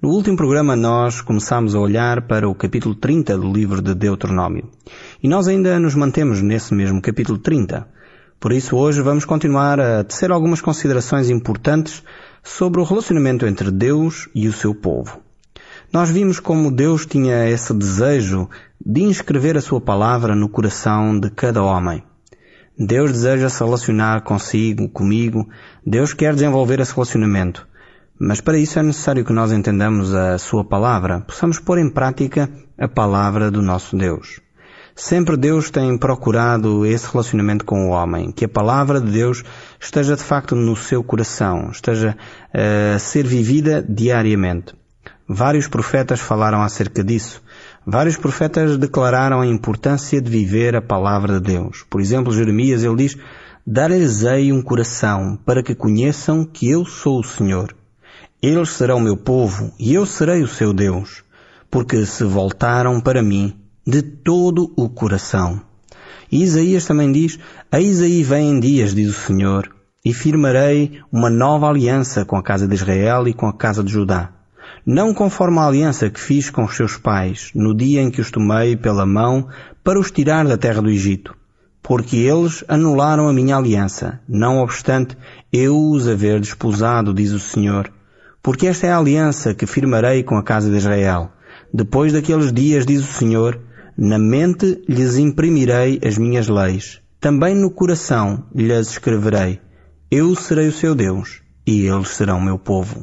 No último programa nós começámos a olhar para o capítulo 30 do livro de Deuteronômio. E nós ainda nos mantemos nesse mesmo capítulo 30. Por isso hoje vamos continuar a tecer algumas considerações importantes sobre o relacionamento entre Deus e o seu povo. Nós vimos como Deus tinha esse desejo de inscrever a sua palavra no coração de cada homem. Deus deseja se relacionar consigo, comigo. Deus quer desenvolver esse relacionamento. Mas para isso é necessário que nós entendamos a sua palavra, possamos pôr em prática a palavra do nosso Deus. Sempre Deus tem procurado esse relacionamento com o homem, que a palavra de Deus esteja de facto no seu coração, esteja a ser vivida diariamente. Vários profetas falaram acerca disso. Vários profetas declararam a importância de viver a palavra de Deus. Por exemplo, Jeremias, ele diz: "Dar-lhes-ei um coração para que conheçam que eu sou o Senhor. Eles serão meu povo e eu serei o seu Deus, porque se voltaram para mim de todo o coração." E Isaías também diz: "Eis aí vêm dias, diz o Senhor, e firmarei uma nova aliança com a casa de Israel e com a casa de Judá. Não conforme a aliança que fiz com os seus pais, no dia em que os tomei pela mão para os tirar da terra do Egito, porque eles anularam a minha aliança, não obstante eu os haver desposado, diz o Senhor. Porque esta é a aliança que firmarei com a casa de Israel. Depois daqueles dias, diz o Senhor, na mente lhes imprimirei as minhas leis. Também no coração lhes escreverei. Eu serei o seu Deus e eles serão meu povo."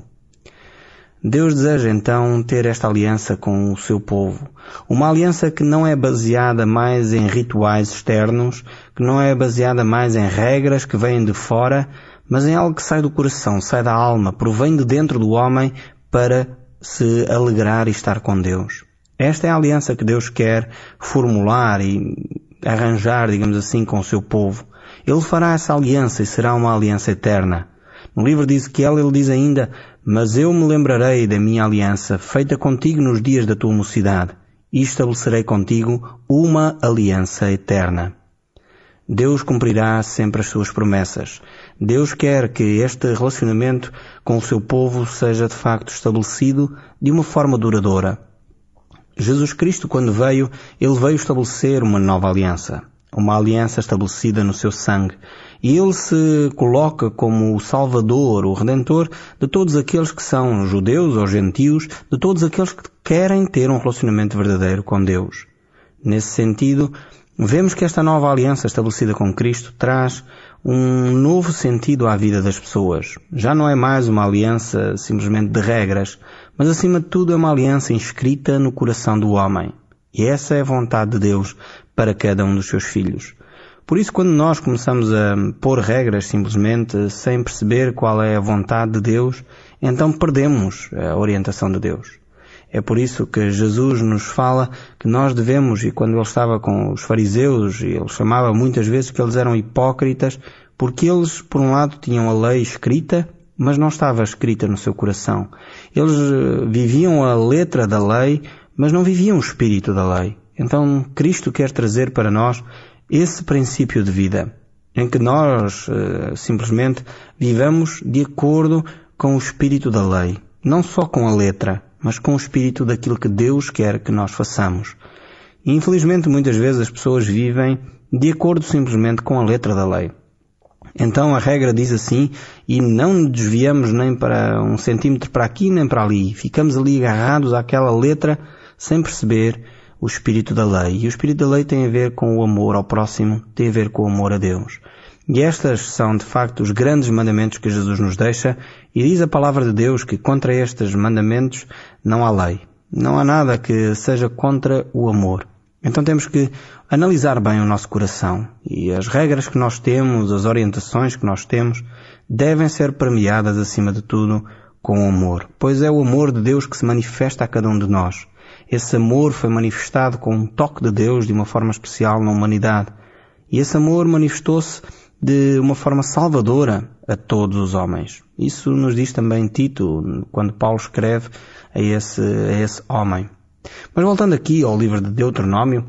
Deus deseja então ter esta aliança com o seu povo. Uma aliança que não é baseada mais em rituais externos, que não é baseada mais em regras que vêm de fora, mas em algo que sai do coração, sai da alma, provém de dentro do homem para se alegrar e estar com Deus. Esta é a aliança que Deus quer formular e arranjar, digamos assim, com o seu povo. Ele fará essa aliança e será uma aliança eterna. No livro de Ezequiel ele diz ainda: "Mas eu me lembrarei da minha aliança feita contigo nos dias da tua mocidade e estabelecerei contigo uma aliança eterna." Deus cumprirá sempre as suas promessas. Deus quer que este relacionamento com o seu povo seja de facto estabelecido de uma forma duradoura. Jesus Cristo, quando veio, ele veio estabelecer uma nova aliança. Uma aliança estabelecida no seu sangue. E ele se coloca como o Salvador, o Redentor de todos aqueles que são judeus ou gentios, de todos aqueles que querem ter um relacionamento verdadeiro com Deus. Nesse sentido, vemos que esta nova aliança estabelecida com Cristo traz um novo sentido à vida das pessoas. Já não é mais uma aliança simplesmente de regras, mas acima de tudo é uma aliança inscrita no coração do homem. E essa é a vontade de Deus para cada um dos seus filhos. Por isso, quando nós começamos a pôr regras simplesmente sem perceber qual é a vontade de Deus, então perdemos a orientação de Deus. É por isso que Jesus nos fala que nós devemos, e quando ele estava com os fariseus, ele chamava muitas vezes que eles eram hipócritas, porque eles, por um lado, tinham a lei escrita, mas não estava escrita no seu coração. Eles viviam a letra da lei, mas não viviam o espírito da lei. Então, Cristo quer trazer para nós esse princípio de vida, em que nós simplesmente vivamos de acordo com o espírito da lei. Não só com a letra, mas com o espírito daquilo que Deus quer que nós façamos. E, infelizmente, muitas vezes as pessoas vivem de acordo simplesmente com a letra da lei. Então a regra diz assim, e não desviamos nem para 1 centímetro para aqui nem para ali. Ficamos ali agarrados àquela letra sem perceber o espírito da lei. E o espírito da lei tem a ver com o amor ao próximo, tem a ver com o amor a Deus. E estas são, de facto, os grandes mandamentos que Jesus nos deixa, e diz a palavra de Deus que contra estes mandamentos não há lei. Não há nada que seja contra o amor. Então temos que analisar bem o nosso coração. E as regras que nós temos, as orientações que nós temos, devem ser permeadas, acima de tudo, com o amor. Pois é o amor de Deus que se manifesta a cada um de nós. Esse amor foi manifestado com um toque de Deus de uma forma especial na humanidade. E esse amor manifestou-se de uma forma salvadora a todos os homens. Isso nos diz também Tito, quando Paulo escreve a esse homem. Mas voltando aqui ao livro de Deuteronômio,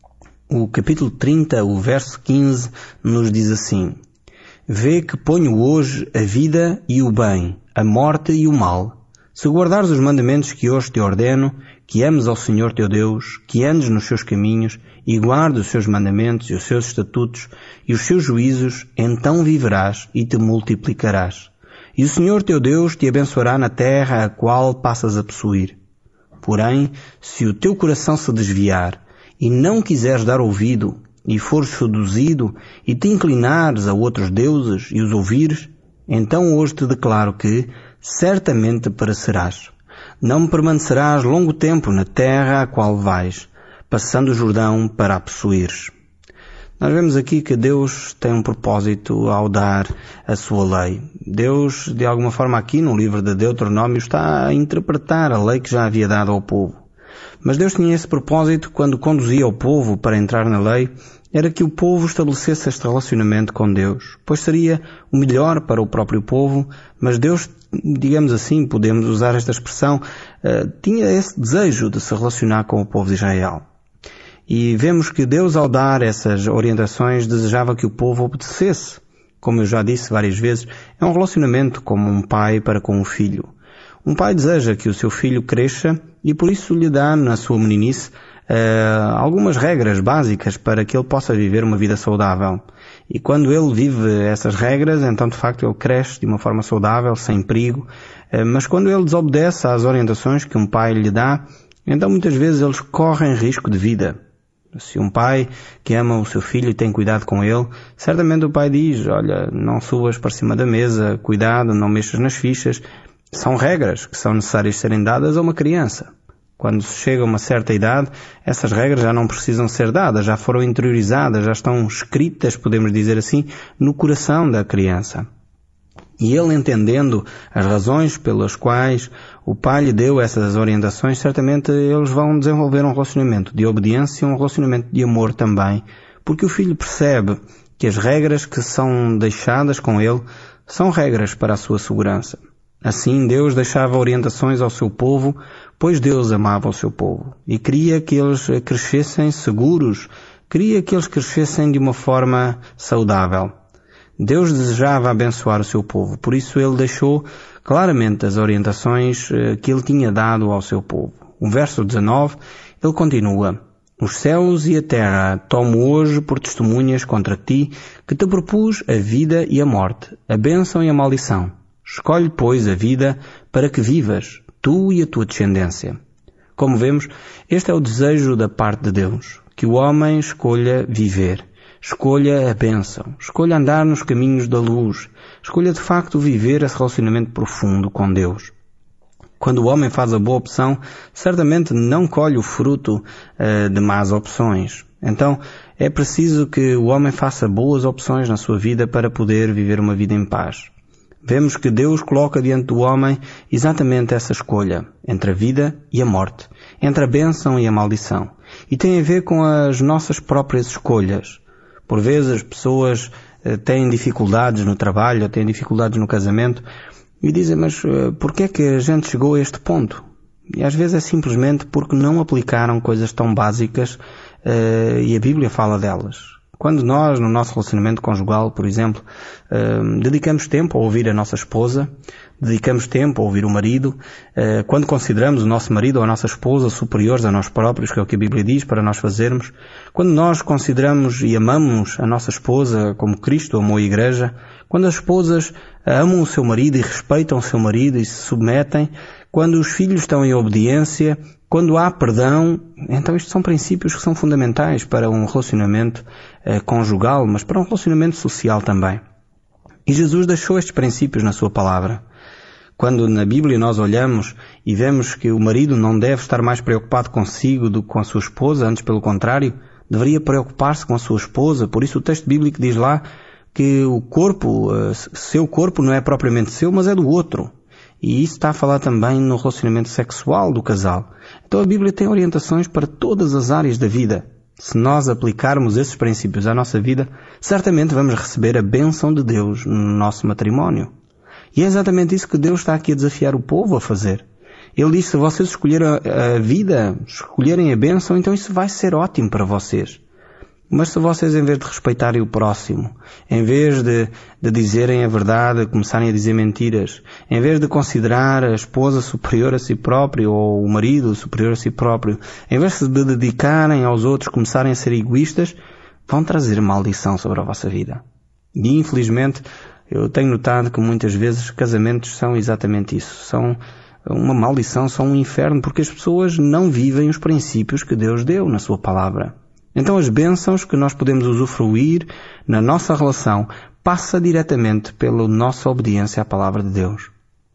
o capítulo 30, o verso 15, nos diz assim: "Vê que ponho hoje a vida e o bem, a morte e o mal. Se guardares os mandamentos que hoje te ordeno, que ames ao Senhor teu Deus, que andes nos seus caminhos, e guardes os seus mandamentos e os seus estatutos e os seus juízos, então viverás e te multiplicarás. E o Senhor teu Deus te abençoará na terra a qual passas a possuir. Porém, se o teu coração se desviar, e não quiseres dar ouvido, e fores seduzido, e te inclinares a outros deuses, e os ouvires, então hoje te declaro que certamente perecerás. Não permanecerás longo tempo na terra a qual vais, passando o Jordão para a possuires. Nós vemos aqui que Deus tem um propósito ao dar a sua lei. Deus, de alguma forma aqui no livro de Deuteronômio, está a interpretar a lei que já havia dado ao povo. Mas Deus tinha esse propósito quando conduzia o povo para entrar na lei, era que o povo estabelecesse este relacionamento com Deus, pois seria o melhor para o próprio povo, mas Deus, digamos assim, podemos usar esta expressão, tinha esse desejo de se relacionar com o povo de Israel. E vemos que Deus, ao dar essas orientações, desejava que o povo obedecesse. Como eu já disse várias vezes, é um relacionamento como um pai para com o filho. Um pai deseja que o seu filho cresça e por isso lhe dá, na sua meninice, algumas regras básicas para que ele possa viver uma vida saudável. E quando ele vive essas regras, então de facto ele cresce de uma forma saudável, sem perigo. Mas quando ele desobedece às orientações que um pai lhe dá, então muitas vezes eles correm risco de vida. Se um pai que ama o seu filho e tem cuidado com ele, certamente o pai diz, olha, não subas para cima da mesa, cuidado, não mexas nas fichas. São regras que são necessárias serem dadas a uma criança. Quando se chega a uma certa idade, essas regras já não precisam ser dadas, já foram interiorizadas, já estão escritas, podemos dizer assim, no coração da criança. E ele, entendendo as razões pelas quais o pai lhe deu essas orientações, certamente eles vão desenvolver um relacionamento de obediência e um relacionamento de amor também, porque o filho percebe que as regras que são deixadas com ele são regras para a sua segurança. Assim, Deus deixava orientações ao seu povo, pois Deus amava o seu povo e queria que eles crescessem seguros, queria que eles crescessem de uma forma saudável. Deus desejava abençoar o seu povo, por isso ele deixou claramente as orientações que ele tinha dado ao seu povo. O verso 19, ele continua, os céus e a terra tomo hoje por testemunhas contra ti, que te propus a vida e a morte, a bênção e a maldição. Escolhe, pois, a vida para que vivas, tu e a tua descendência. Como vemos, este é o desejo da parte de Deus, que o homem escolha viver, escolha a bênção, escolha andar nos caminhos da luz, escolha de facto viver esse relacionamento profundo com Deus. Quando o homem faz a boa opção, certamente não colhe o fruto de más opções. Então, é preciso que o homem faça boas opções na sua vida para poder viver uma vida em paz. Vemos que Deus coloca diante do homem exatamente essa escolha, entre a vida e a morte, entre a bênção e a maldição. E tem a ver com as nossas próprias escolhas. Por vezes as pessoas têm dificuldades no trabalho, têm dificuldades no casamento e dizem, mas porquê é que a gente chegou a este ponto? E às vezes é simplesmente porque não aplicaram coisas tão básicas e a Bíblia fala delas. Quando nós, no nosso relacionamento conjugal, por exemplo, dedicamos tempo a ouvir a nossa esposa, dedicamos tempo a ouvir o marido, quando consideramos o nosso marido ou a nossa esposa superiores a nós próprios, que é o que a Bíblia diz para nós fazermos, quando nós consideramos e amamos a nossa esposa como Cristo amou a Igreja, quando as esposas amam o seu marido e respeitam o seu marido e se submetem, quando os filhos estão em obediência, quando há perdão, então estes são princípios que são fundamentais para um relacionamento conjugal, mas para um relacionamento social também. E Jesus deixou estes princípios na sua palavra. Quando na Bíblia nós olhamos e vemos que o marido não deve estar mais preocupado consigo do que com a sua esposa, antes pelo contrário, deveria preocupar-se com a sua esposa. Por isso o texto bíblico diz lá que o corpo, seu corpo não é propriamente seu, mas é do outro. E isso está a falar também no relacionamento sexual do casal. Então a Bíblia tem orientações para todas as áreas da vida. Se nós aplicarmos esses princípios à nossa vida, certamente vamos receber a bênção de Deus no nosso matrimónio. E é exatamente isso que Deus está aqui a desafiar o povo a fazer. Ele diz, se vocês escolherem a vida, escolherem a bênção, então isso vai ser ótimo para vocês. Mas se vocês, em vez de respeitarem o próximo, em vez de dizerem a verdade, começarem a dizer mentiras, em vez de considerar a esposa superior a si próprio ou o marido superior a si próprio, em vez de dedicarem aos outros, começarem a ser egoístas, vão trazer maldição sobre a vossa vida. E infelizmente, eu tenho notado que muitas vezes casamentos são exatamente isso. São uma maldição, são um inferno, porque as pessoas não vivem os princípios que Deus deu na sua palavra. Então as bênçãos que nós podemos usufruir na nossa relação passa diretamente pela nossa obediência à palavra de Deus.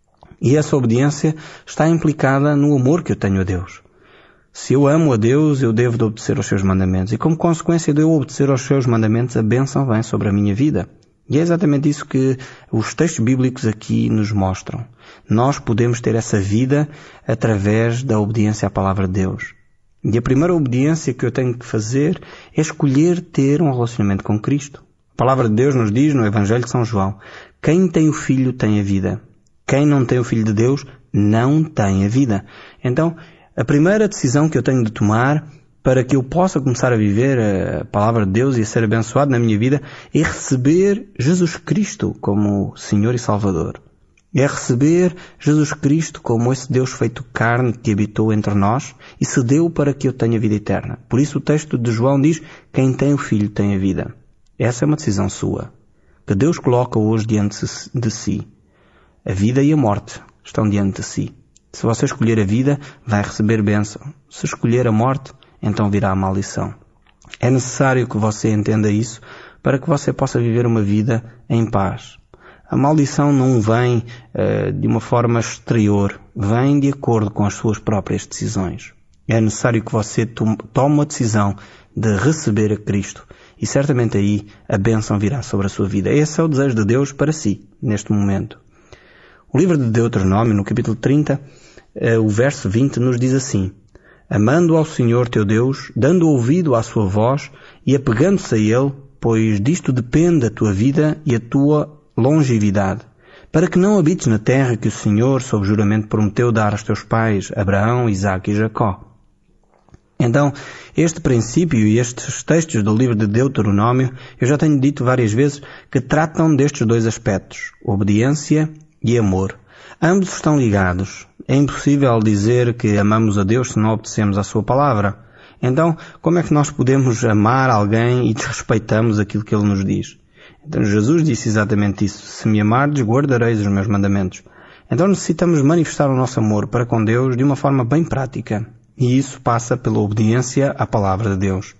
E essa obediência está implicada no amor que eu tenho a Deus. Se eu amo a Deus, eu devo de obedecer aos seus mandamentos. E como consequência de eu obedecer aos seus mandamentos, a bênção vem sobre a minha vida. E é exatamente isso que os textos bíblicos aqui nos mostram. Nós podemos ter essa vida através da obediência à palavra de Deus. E a primeira obediência que eu tenho que fazer é escolher ter um relacionamento com Cristo. A palavra de Deus nos diz no Evangelho de São João: quem tem o Filho tem a vida. Quem não tem o Filho de Deus não tem a vida. Então, a primeira decisão que eu tenho de tomar para que eu possa começar a viver a palavra de Deus e a ser abençoado na minha vida é receber Jesus Cristo como Senhor e Salvador. É receber Jesus Cristo como esse Deus feito carne que habitou entre nós e se deu para que eu tenha vida eterna. Por isso o texto de João diz: quem tem o Filho tem a vida. Essa é uma decisão sua, que Deus coloca hoje diante de si. A vida e a morte estão diante de si. Se você escolher a vida, vai receber bênção. Se escolher a morte, então virá a maldição. É necessário que você entenda isso para que você possa viver uma vida em paz. A maldição não vem de uma forma exterior, vem de acordo com as suas próprias decisões. É necessário que você tome a decisão de receber a Cristo e certamente aí a bênção virá sobre a sua vida. Esse é o desejo de Deus para si, neste momento. O livro de Deuteronômio, no capítulo 30, o verso 20, nos diz assim: amando ao Senhor teu Deus, dando ouvido à sua voz e apegando-se a Ele, pois disto depende a tua vida e a tua longevidade, para que não habites na terra que o Senhor, sob juramento, prometeu dar aos teus pais, Abraão, Isaque e Jacó. Então, este princípio e estes textos do livro de Deuteronômio, eu já tenho dito várias vezes que tratam destes dois aspectos, obediência e amor. Ambos estão ligados. É impossível dizer que amamos a Deus se não obedecemos à sua palavra. Então, como é que nós podemos amar alguém e desrespeitamos aquilo que Ele nos diz? Então Jesus disse exatamente isso: se me amardes, guardareis os meus mandamentos. Então necessitamos manifestar o nosso amor para com Deus de uma forma bem prática. E isso passa pela obediência à palavra de Deus.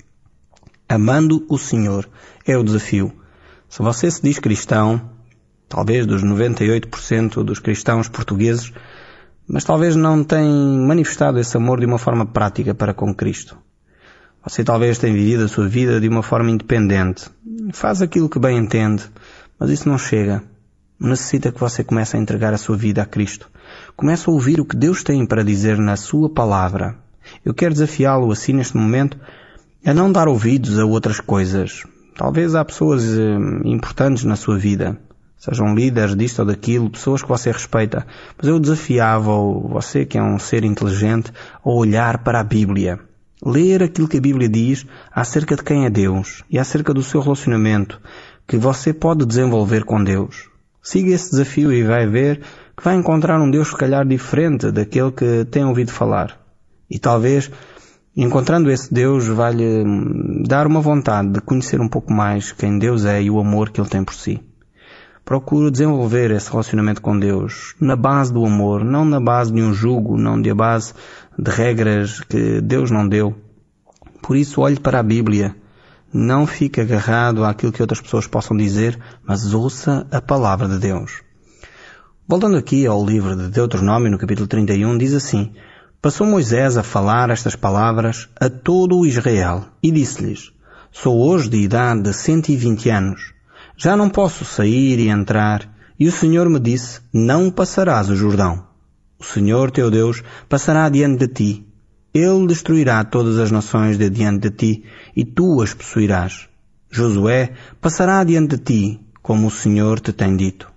Amando o Senhor é o desafio. Se você se diz cristão, talvez dos 98% dos cristãos portugueses, mas talvez não tem manifestado esse amor de uma forma prática para com Cristo. Você talvez tenha vivido a sua vida de uma forma independente. Faz aquilo que bem entende, mas isso não chega. Necessita que você comece a entregar a sua vida a Cristo. Comece a ouvir o que Deus tem para dizer na sua palavra. Eu quero desafiá-lo assim neste momento a não dar ouvidos a outras coisas. Talvez há pessoas importantes na sua vida, sejam líderes disto ou daquilo, pessoas que você respeita, mas eu desafiava você, que é um ser inteligente, a olhar para a Bíblia. Ler aquilo que a Bíblia diz acerca de quem é Deus e acerca do seu relacionamento que você pode desenvolver com Deus. Siga esse desafio e vai ver que vai encontrar um Deus se calhar diferente daquele que tem ouvido falar. E talvez, encontrando esse Deus, vai-lhe dar uma vontade de conhecer um pouco mais quem Deus é e o amor que Ele tem por si. Procure desenvolver esse relacionamento com Deus na base do amor, não na base de um jugo, não de a base de regras que Deus não deu. Por isso, olhe para a Bíblia. Não fique agarrado àquilo que outras pessoas possam dizer, mas ouça a palavra de Deus. Voltando aqui ao livro de Deuteronômio, no capítulo 31, diz assim: passou Moisés a falar estas palavras a todo o Israel e disse-lhes: sou hoje de idade de 120 anos. Já não posso sair e entrar. E o Senhor me disse: não passarás o Jordão. O Senhor teu Deus passará adiante de ti. Ele destruirá todas as nações de diante de ti, e tu as possuirás. Josué passará adiante de ti, como o Senhor te tem dito.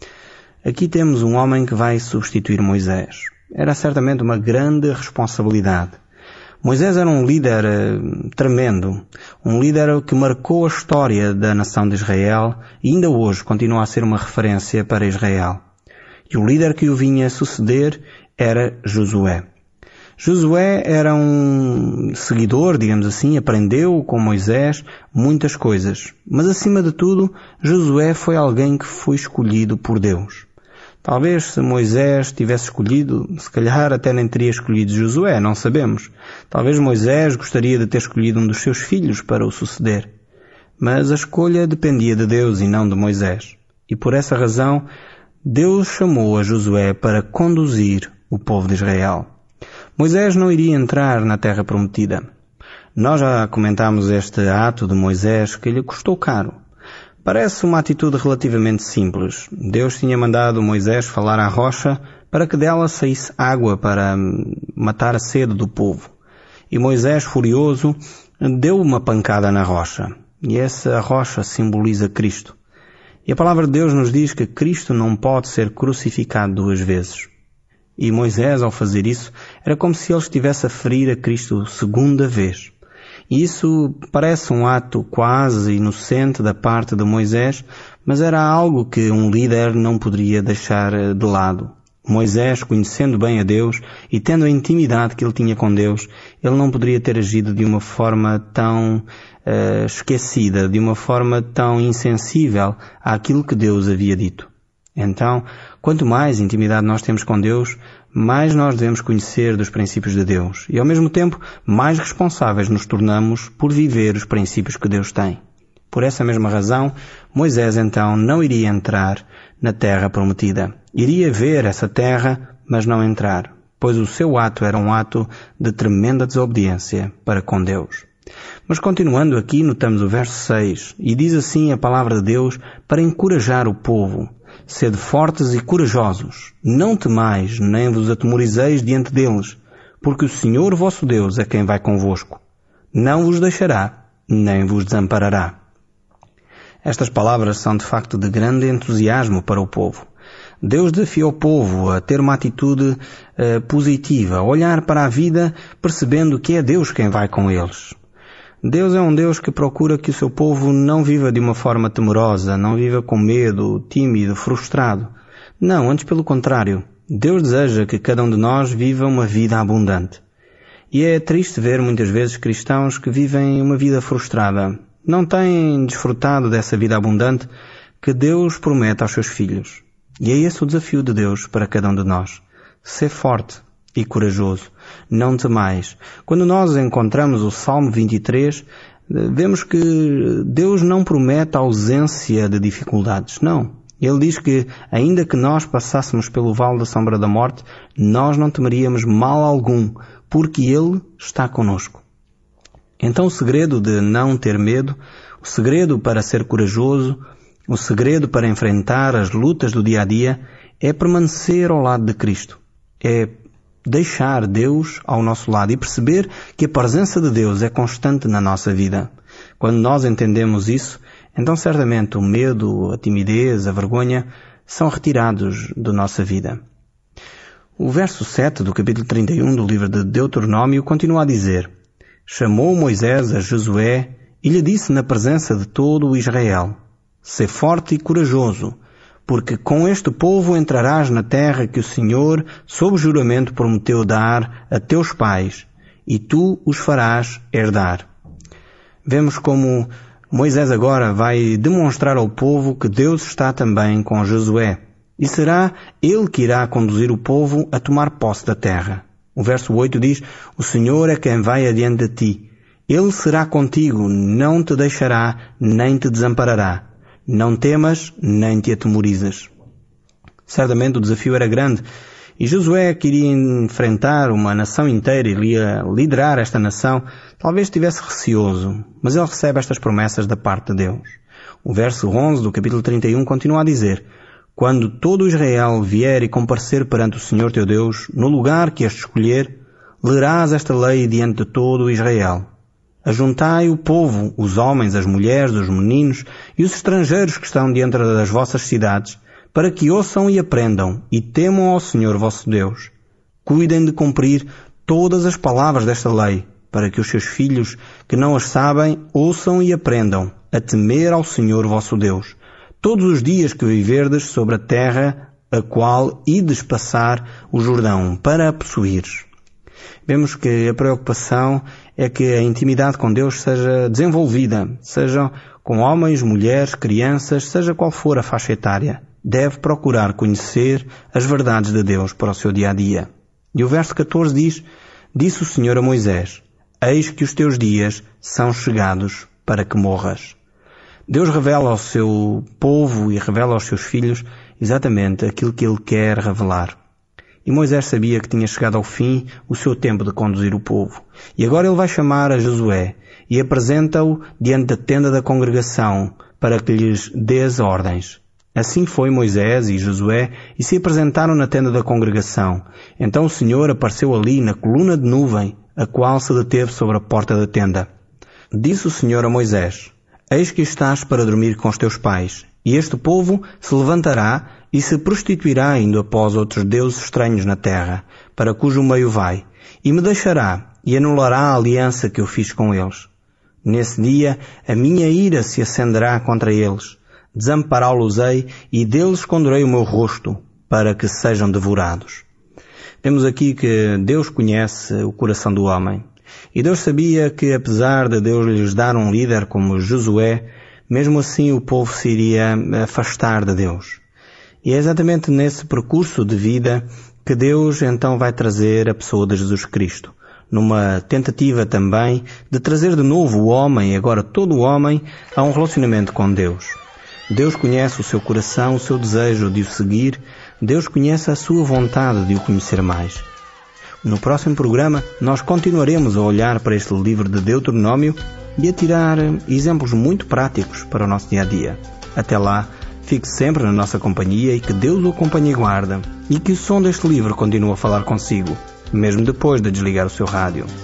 Aqui temos um homem que vai substituir Moisés. Era certamente uma grande responsabilidade. Moisés era um líder tremendo, um líder que marcou a história da nação de Israel e ainda hoje continua a ser uma referência para Israel. E o líder que o vinha suceder era Josué. Josué era um seguidor, digamos assim, aprendeu com Moisés muitas coisas. Mas acima de tudo, Josué foi alguém que foi escolhido por Deus. Talvez se Moisés tivesse escolhido, se calhar até nem teria escolhido Josué, não sabemos. Talvez Moisés gostaria de ter escolhido um dos seus filhos para o suceder. Mas a escolha dependia de Deus e não de Moisés. E por essa razão, Deus chamou a Josué para conduzir o povo de Israel. Moisés não iria entrar na terra prometida. Nós já comentámos este ato de Moisés que lhe custou caro. Parece uma atitude relativamente simples. Deus tinha mandado Moisés falar à rocha para que dela saísse água para matar a sede do povo. E Moisés, furioso, deu uma pancada na rocha. E essa rocha simboliza Cristo. E a palavra de Deus nos diz que Cristo não pode ser crucificado duas vezes. E Moisés, ao fazer isso, era como se ele estivesse a ferir a Cristo segunda vez. E isso parece um ato quase inocente da parte de Moisés, mas era algo que um líder não poderia deixar de lado. Moisés, conhecendo bem a Deus e tendo a intimidade que ele tinha com Deus, ele não poderia ter agido de uma forma tão esquecida, de uma forma tão insensível àquilo que Deus havia dito. Então, quanto mais intimidade nós temos com Deus, mais nós devemos conhecer dos princípios de Deus. E ao mesmo tempo, mais responsáveis nos tornamos por viver os princípios que Deus tem. Por essa mesma razão, Moisés então não iria entrar na terra prometida. Iria ver essa terra, mas não entrar, pois o seu ato era um ato de tremenda desobediência para com Deus. Mas continuando aqui, notamos o verso 6, e diz assim a palavra de Deus para encorajar o povo. Sede fortes e corajosos, não temais, nem vos atemorizeis diante deles, porque o Senhor vosso Deus é quem vai convosco. Não vos deixará, nem vos desamparará. Estas palavras são de facto de grande entusiasmo para o povo. Deus desafia o povo a ter uma atitude positiva, a olhar para a vida percebendo que é Deus quem vai com eles. Deus é um Deus que procura que o seu povo não viva de uma forma temerosa, não viva com medo, tímido, frustrado. Não, antes pelo contrário. Deus deseja que cada um de nós viva uma vida abundante. E é triste ver muitas vezes cristãos que vivem uma vida frustrada. Não têm desfrutado dessa vida abundante que Deus promete aos seus filhos. E é esse o desafio de Deus para cada um de nós. Ser forte e corajoso. Não temais. Quando nós encontramos o Salmo 23, vemos que Deus não promete a ausência de dificuldades. Não. Ele diz que, ainda que nós passássemos pelo vale da sombra da morte, nós não temeríamos mal algum, porque Ele está conosco. Então o segredo de não ter medo, o segredo para ser corajoso, o segredo para enfrentar as lutas do dia a dia, é permanecer ao lado de Cristo. É deixar Deus ao nosso lado e perceber que a presença de Deus é constante na nossa vida. Quando nós entendemos isso, então certamente o medo, a timidez, a vergonha são retirados da nossa vida. O verso 7 do capítulo 31 do livro de Deuteronômio continua a dizer: Chamou Moisés a Josué e lhe disse na presença de todo o Israel: Sê forte e corajoso, porque com este povo entrarás na terra que o Senhor, sob juramento, prometeu dar a teus pais, e tu os farás herdar. Vemos como Moisés agora vai demonstrar ao povo que Deus está também com Josué, e será ele que irá conduzir o povo a tomar posse da terra. O verso 8 diz: O Senhor é quem vai adiante de ti. Ele será contigo, não te deixará, nem te desamparará. Não temas, nem te atemorizes. Certamente o desafio era grande, e Josué queria enfrentar uma nação inteira, ele ia liderar esta nação, talvez estivesse receoso, mas ele recebe estas promessas da parte de Deus. O verso 11 do capítulo 31 continua a dizer: Quando todo Israel vier e comparecer perante o Senhor teu Deus, no lugar que este escolher, lerás esta lei diante de todo o Israel. Ajuntai o povo, os homens, as mulheres, os meninos e os estrangeiros que estão dentro das vossas cidades, para que ouçam e aprendam e temam ao Senhor vosso Deus. Cuidem de cumprir todas as palavras desta lei, para que os seus filhos, que não as sabem, ouçam e aprendam a temer ao Senhor vosso Deus, todos os dias que viverdes sobre a terra a qual ides passar o Jordão, para a possuires. Vemos que a preocupação é que a intimidade com Deus seja desenvolvida, seja com homens, mulheres, crianças, seja qual for a faixa etária. Deve procurar conhecer as verdades de Deus para o seu dia-a-dia. E o verso 14 diz: Disse o Senhor a Moisés: Eis que os teus dias são chegados para que morras. Deus revela ao seu povo e revela aos seus filhos exatamente aquilo que Ele quer revelar. E Moisés sabia que tinha chegado ao fim o seu tempo de conduzir o povo. E agora ele vai chamar a Josué e apresenta-o diante da tenda da congregação para que lhes dê as ordens. Assim foi Moisés e Josué e se apresentaram na tenda da congregação. Então o Senhor apareceu ali na coluna de nuvem, a qual se deteve sobre a porta da tenda. Disse o Senhor a Moisés: Eis que estás para dormir com os teus pais, e este povo se levantará e se prostituirá indo após outros deuses estranhos na terra, para cujo meio vai, e me deixará e anulará a aliança que eu fiz com eles. Nesse dia a minha ira se acenderá contra eles, desampará-los-ei e deles esconderei o meu rosto, para que sejam devorados. Vemos aqui que Deus conhece o coração do homem. E Deus sabia que, apesar de Deus lhes dar um líder como Josué, mesmo assim o povo se iria afastar de Deus. E é exatamente nesse percurso de vida que Deus então vai trazer a pessoa de Jesus Cristo, numa tentativa também de trazer de novo o homem, agora todo o homem, a um relacionamento com Deus. Deus conhece o seu coração, o seu desejo de o seguir. Deus conhece a sua vontade de o conhecer mais. No próximo programa, nós continuaremos a olhar para este livro de Deuteronômio e a tirar exemplos muito práticos para o nosso dia-a-dia. Até lá, fique sempre na nossa companhia e que Deus o acompanhe e guarde, e que o som deste livro continue a falar consigo, mesmo depois de desligar o seu rádio.